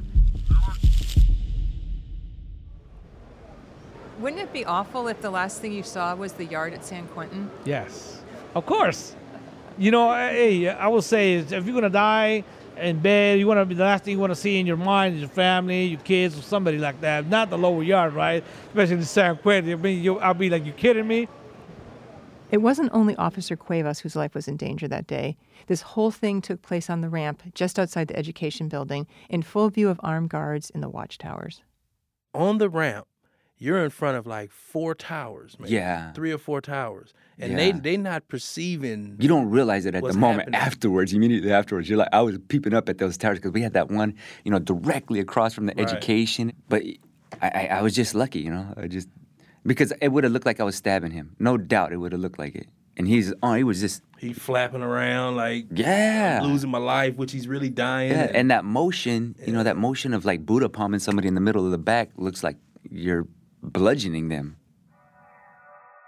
Wouldn't it be awful if the last thing you saw was the yard at San Quentin? Yes, of course. Hey, I would say if you're going to die in bed, you want to be the last thing you want to see in your mind is your family, your kids, or somebody like that. Not the Lower Yard, right? Especially in San Quentin. I'll be like, you kidding me? It wasn't only Officer Cuevas whose life was in danger that day. This whole thing took place on the ramp just outside the education building in full view of armed guards in the watchtowers. On the ramp, you're in front of like 4 towers, man. Yeah. 3 or 4 towers. And they not perceiving. You don't realize it at the moment happening. Afterwards, immediately afterwards. You're like, I was peeping up at those towers because we had that one, directly across from the education. But I was just lucky, because it would have looked like I was stabbing him. No doubt it would have looked like it. And he was just... He flapping around like... Yeah. I'm losing my life, which he's really dying. Yeah, and that motion, that motion of like Buddha palming somebody in the middle of the back looks like you're bludgeoning them.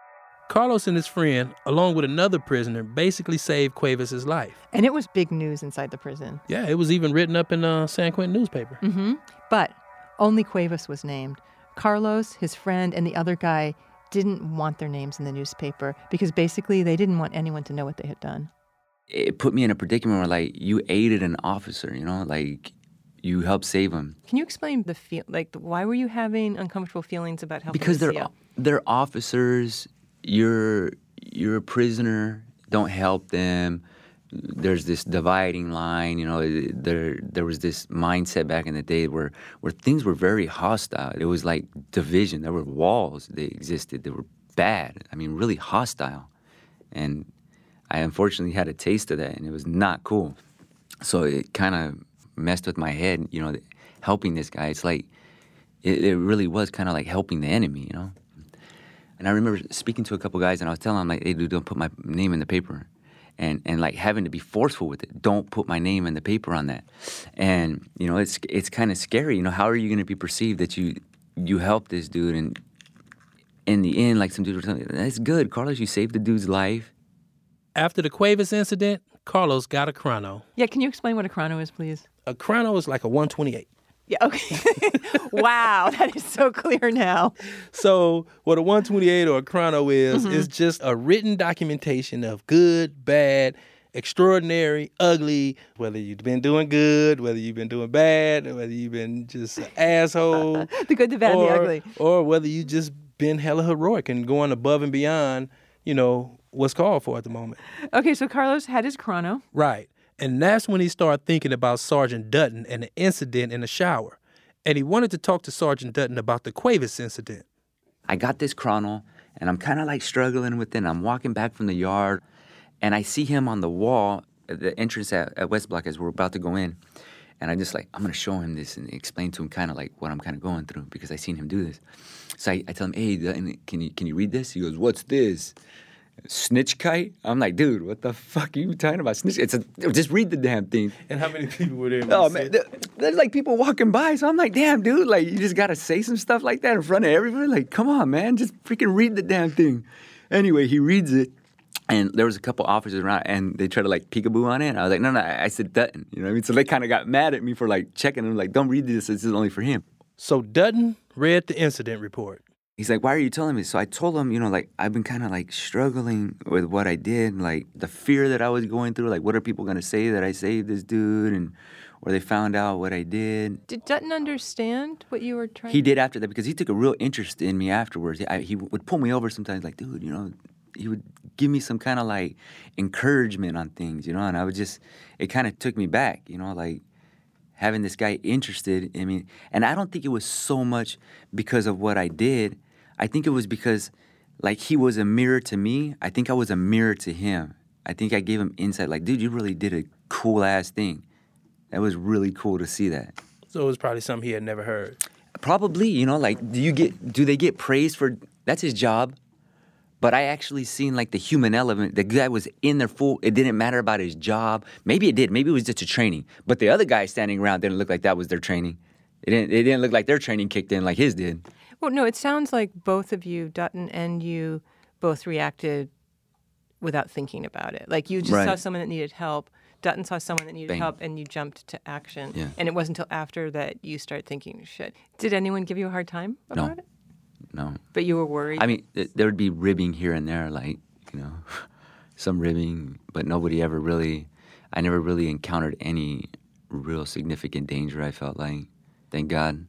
Carlos and his friend, along with another prisoner, basically saved Cuevas' life. And it was big news inside the prison. Yeah, it was even written up in San Quentin newspaper. Mm-hmm. But only Cuevas was named. Carlos, his friend, and the other guy didn't want their names in the newspaper because basically they didn't want anyone to know what they had done. It put me in a predicament where, like, you aided an officer, you know? Like, you helped save him. Can you explain why were you having uncomfortable feelings about helping Because the CO? they're officers. You're a prisoner. Don't help them. There's this dividing line. You know, there was this mindset back in the day where things were very hostile. It was like division. There were walls that existed. They were bad. I mean, really hostile. And I unfortunately had a taste of that, and it was not cool. So it kind of messed with my head. You know, helping this guy. It's like it really was kind of like helping the enemy. You know. And I remember speaking to a couple guys, and I was telling them, like, hey, dude, don't put my name in the paper. And like, having to be forceful with it. Don't put my name in the paper on that. And, you know, it's kind of scary. You know, how are you going to be perceived that you helped this dude? And in the end, like, some dude was telling me, that's good, Carlos, you saved the dude's life. After the Cuevas incident, Carlos got a chrono. Yeah, can you explain what a chrono is, please? A chrono is like a 128. Yeah, okay. Wow, that is so clear now. So what a 128 or a chrono is just a written documentation of good, bad, extraordinary, ugly, whether you've been doing good, whether you've been doing bad, whether you've been just an asshole. The good, the bad, and the ugly. Or whether you just been hella heroic and going above and beyond, you know, what's called for at the moment. Okay, so Carlos had his chrono. Right. And that's when he started thinking about Sergeant Dutton and the incident in the shower. And he wanted to talk to Sergeant Dutton about the Cuevas incident. I got this chrono, and I'm kind of like struggling with it. And I'm walking back from the yard, and I see him on the wall at the entrance at West Block as we're about to go in. And I just like, I'm going to show him this and explain to him kind of like what I'm kind of going through because I seen him do this. So I tell him, hey, Dutton, can you read this? He goes, what's this? Snitch kite? I'm like, dude, what the fuck are you talking about? Snitch? Just read the damn thing. And how many people were there? Oh, man, there's like people walking by. So I'm like, damn, dude, like, you just got to say some stuff like that in front of everybody? Like, come on, man, just freaking read the damn thing. Anyway, he reads it. And there was a couple officers around, and they tried to, like, peekaboo on it. And I was like, no, I said Dutton. You know what I mean? So they kind of got mad at me for, like, checking them. Like, don't read this. This is only for him. So Dutton read the incident report. He's like, why are you telling me? So I told him, you know, like, I've been kind of, like, struggling with what I did. Like, the fear that I was going through. Like, what are people going to say that I saved this dude? Or they found out what I did. Did Dutton understand what you were trying He did after that because he took a real interest in me afterwards. He would pull me over sometimes like, dude, you know, he would give me some kind of, like, encouragement on things, you know? And I would just, it kind of took me back, you know, like, having this guy interested in me. And I don't think it was so much because of what I did. I think it was because, like, he was a mirror to me. I think I was a mirror to him. I think I gave him insight. Like, dude, you really did a cool-ass thing. That was really cool to see that. So it was probably something he had never heard. Probably, you know, like, do they get praised for, that's his job. But I actually seen, like, the human element. The guy was in there full. It didn't matter about his job. Maybe it did. Maybe it was just a training. But the other guy standing around didn't look like that was their training. It didn't look like their training kicked in like his did. Well, no, it sounds like both of you, Dutton and you, both reacted without thinking about it. Like, you just saw someone that needed help. Dutton saw someone that needed help, and you jumped to action. Yeah. And it wasn't until after that you started thinking, shit. Did anyone give you a hard time about it? No. But you were worried? I mean, there would be ribbing here and there, like, you know, some ribbing, but nobody ever really, I never really encountered any real significant danger, I felt like. Thank God.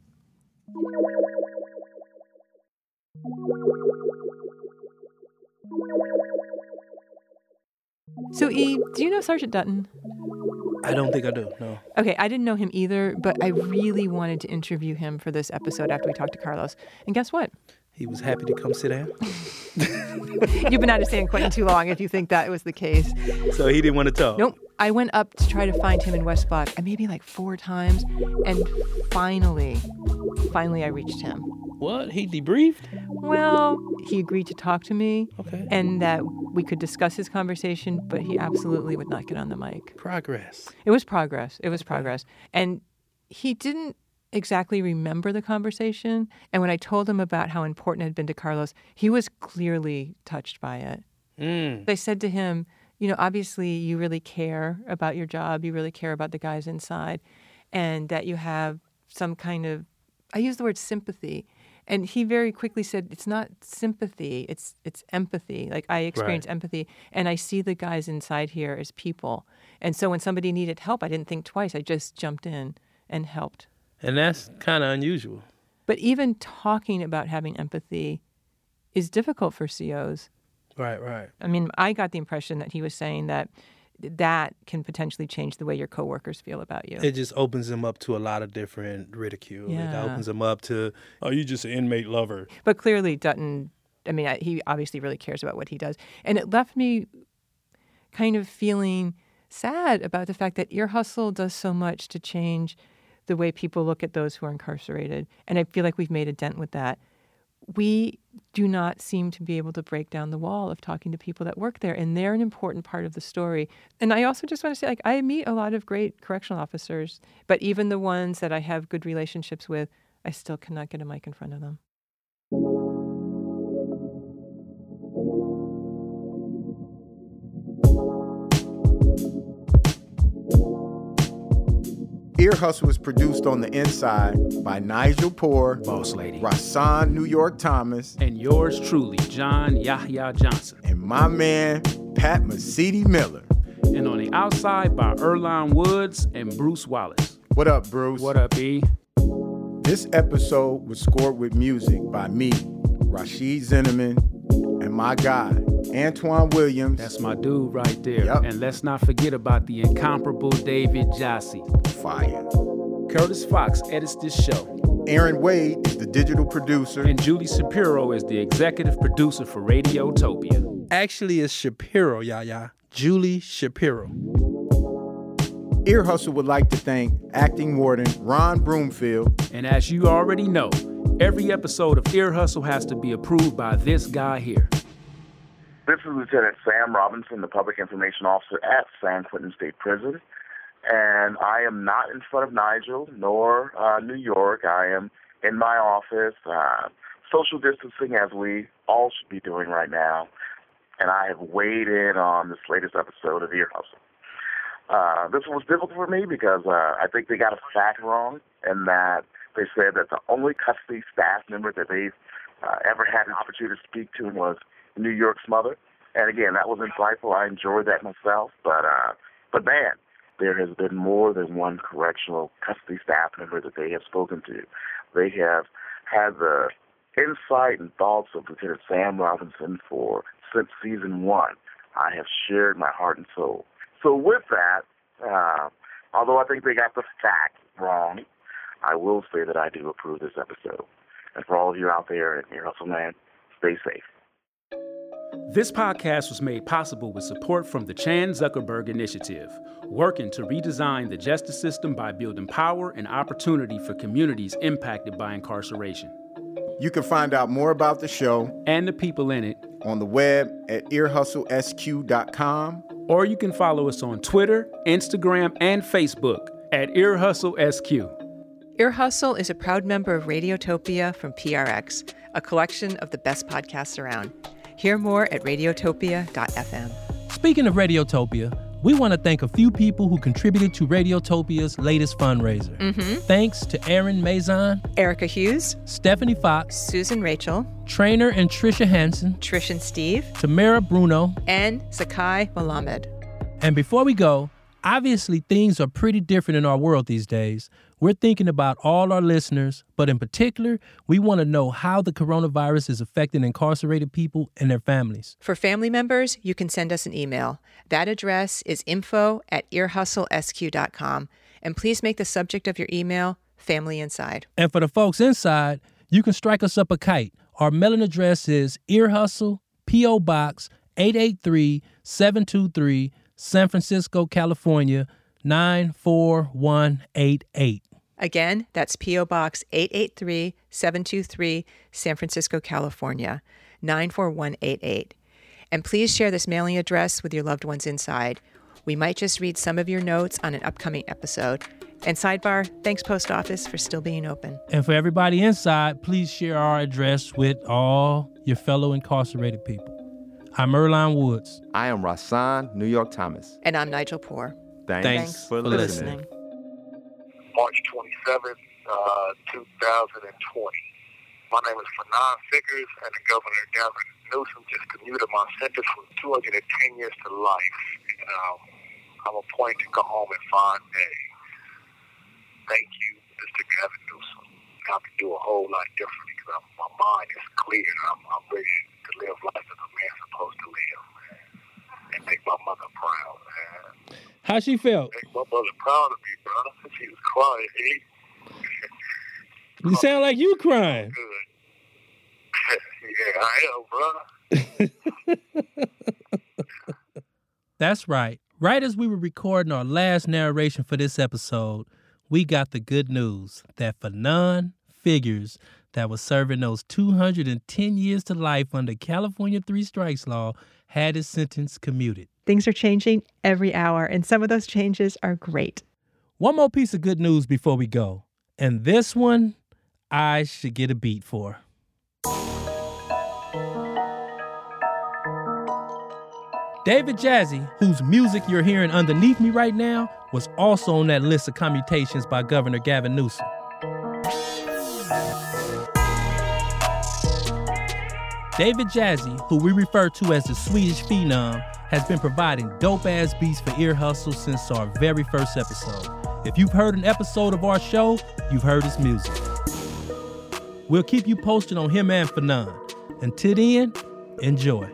So, E, do you know Sergeant Dutton? I don't think I do, no. Okay, I didn't know him either, but I really wanted to interview him for this episode after we talked to Carlos. And guess what? He was happy to come sit down. You've been out of San Quentin too long if you think that was the case. So he didn't want to talk? Nope. I went up to try to find him in West Block, maybe like 4 times, and finally I reached him. What? He debriefed? Well, he agreed to talk to me. Okay. And that we could discuss his conversation, but he absolutely would not get on the mic. Progress. It was progress. It was progress. And he didn't exactly remember the conversation. And when I told him about how important it had been to Carlos, he was clearly touched by it. I said to him, you know, obviously you really care about your job. You really care about the guys inside, and that you have some kind of, I use the word sympathy. And he very quickly said, it's not sympathy, it's empathy. Like, I experience empathy, and I see the guys inside here as people. And so when somebody needed help, I didn't think twice. I just jumped in and helped. And that's kind of unusual. But even talking about having empathy is difficult for COs. Right. I mean, I got the impression that he was saying that can potentially change the way your coworkers feel about you. It just opens them up to a lot of different ridicule. Yeah. It opens them up to, oh, you just an inmate lover. But clearly Dutton, I mean, he obviously really cares about what he does. And it left me kind of feeling sad about the fact that Ear Hustle does so much to change the way people look at those who are incarcerated. And I feel like we've made a dent with that. We do not seem to be able to break down the wall of talking to people that work there, and they're an important part of the story. And I also just want to say, like, I meet a lot of great correctional officers, but even the ones that I have good relationships with, I still cannot get a mic in front of them. Ear Hustle is produced on the inside by Nigel Poor, Boss Lady, Rasan New York Thomas, and yours truly, John Yahya Johnson, and my man, Pat Mesiti Miller. And on the outside by Earlonne Woods and Bruce Wallace. What up, Bruce? What up, E? This episode was scored with music by me, Rashid Zinnerman, and my guy, Antoine Williams. That's my dude right there. Yep. And let's not forget about the incomparable David Jassy. Fire. Curtis Fox edits this show. Aaron Wade is the digital producer. And Julie Shapiro is the executive producer for Radiotopia. Actually, it's Shapiro, Yaya. Julie Shapiro. Ear Hustle would like to thank acting warden Ron Broomfield. And as you already know, every episode of Ear Hustle has to be approved by this guy here. This is Lieutenant Sam Robinson, the Public Information Officer at San Quentin State Prison. And I am not in front of Nigel nor New York. I am in my office, social distancing as we all should be doing right now. And I have weighed in on this latest episode of Ear Hustle. This one was difficult for me because I think they got a fact wrong in that they said that the only custody staff member that they've ever had an opportunity to speak to was New York's mother. And again, that was insightful. I enjoyed that myself. But man, there has been more than one correctional custody staff member that they have spoken to. They have had the insight and thoughts of Lieutenant Sam Robinson since season 1. I have shared my heart and soul. So with that, although I think they got the fact wrong, I will say that I do approve this episode. And for all of you out there in Ear Hustle Land, stay safe. This podcast was made possible with support from the Chan Zuckerberg Initiative, working to redesign the justice system by building power and opportunity for communities impacted by incarceration. You can find out more about the show and the people in it on the web at earhustlesq.com. Or you can follow us on Twitter, Instagram, and Facebook at Ear Hustle SQ. Ear Hustle is a proud member of Radiotopia from PRX, a collection of the best podcasts around. Hear more at radiotopia.fm. Speaking of Radiotopia, we want to thank a few people who contributed to Radiotopia's latest fundraiser. Thanks to Aaron Mazon, Erica Hughes, Stephanie Fox, Susan Rachel, Trainer and Trisha Hansen, Trish and Steve, Tamara Bruno, and Sakai Malamed. And before we go, obviously things are pretty different in our world these days. We're thinking about all our listeners, but in particular, we want to know how the coronavirus is affecting incarcerated people and their families. For family members, you can send us an email. That address is info@earhustlesq.com. And please make the subject of your email Family Inside. And for the folks inside, you can strike us up a kite. Our mailing address is Ear Hustle, P.O. Box 883-723, San Francisco, California, 94188. Again, that's P.O. Box 883-723, San Francisco, California, 94188. And please share this mailing address with your loved ones inside. We might just read some of your notes on an upcoming episode. And sidebar, thanks Post Office for still being open. And for everybody inside, please share our address with all your fellow incarcerated people. I'm Earlonne Woods. I am Rasan New York Thomas. And I'm Nigel Poor. Thanks for listening. March 27th, 2020. My name is Fanon Figures, and the Governor Gavin Newsom just commuted my sentence from 210 years to life. And I'm appointed to go home in 5 days. Thank you, Mr. Gavin Newsom. I can do a whole lot differently because my mind is clear and I'm ready to live life as a man supposed to live and make my mother proud, man. How she felt? Make my mother proud of me, brother. She was crying. You sound like you crying. Good. Yeah, I am, brother. That's right. Right as we were recording our last narration for this episode, we got the good news that Fanon Figures, that was serving those 210 years to life under California 3 Strikes Law, had his sentence commuted. Things are changing every hour, and some of those changes are great. One more piece of good news before we go, and this one I should get a beat for. David Jassy, whose music you're hearing underneath me right now, was also on that list of commutations by Governor Gavin Newsom. David Jassy, who we refer to as the Swedish Phenom, has been providing dope-ass beats for Ear Hustle since our very first episode. If you've heard an episode of our show, you've heard his music. We'll keep you posted on him and Fanon. Until then, enjoy.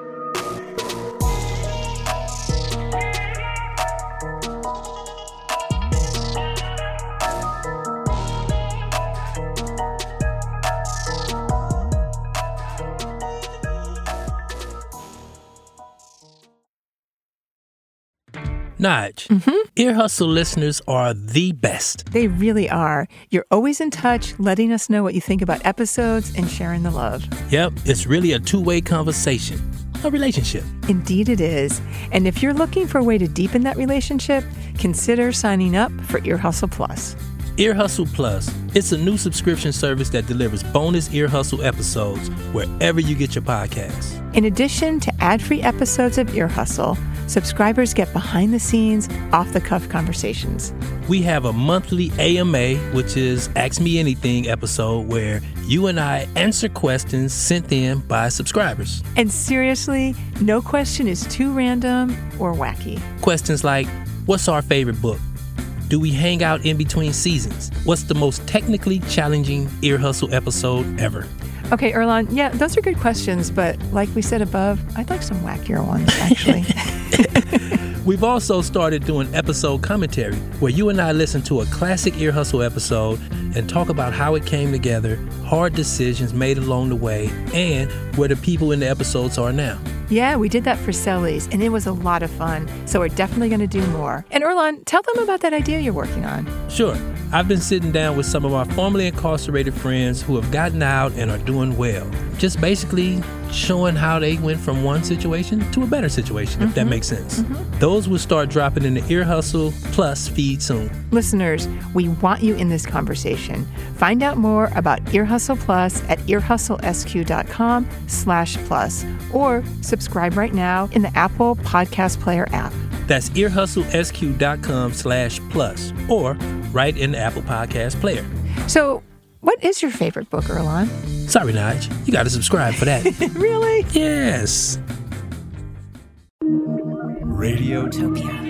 Nige, Ear Hustle listeners are the best. They really are. You're always in touch, letting us know what you think about episodes and sharing the love. Yep, it's really a two-way conversation, a relationship. Indeed it is. And if you're looking for a way to deepen that relationship, consider signing up for Ear Hustle Plus. Ear Hustle Plus. It's a new subscription service that delivers bonus Ear Hustle episodes wherever you get your podcasts. In addition to ad-free episodes of Ear Hustle, subscribers get behind-the-scenes, off-the-cuff conversations. We have a monthly AMA, which is Ask Me Anything episode, where you and I answer questions sent in by subscribers. And seriously, no question is too random or wacky. Questions like, what's our favorite book? Do we hang out in between seasons? What's the most technically challenging Ear Hustle episode ever? Okay, Earlonne, yeah, those are good questions, but like we said above, I'd like some wackier ones, actually. We've also started doing episode commentary, where you and I listen to a classic Ear Hustle episode and talk about how it came together, hard decisions made along the way, and where the people in the episodes are now. Yeah, we did that for Sellies, and it was a lot of fun, so we're definitely going to do more. And Earlonne, tell them about that idea you're working on. Sure. I've been sitting down with some of my formerly incarcerated friends who have gotten out and are doing well. Just basically showing how they went from one situation to a better situation, if that makes sense. Those will start dropping in the Ear Hustle Plus feed soon. Listeners, we want you in this conversation. Find out more about Ear Hustle Plus at earhustlesq.com/plus or subscribe right now in the Apple Podcast Player app. That's earhustlesq.com/plus or right in the Apple Podcast Player. So, what is your favorite book, Earlonne? Sorry, Nige. You got to subscribe for that. Really? Yes. Radiotopia.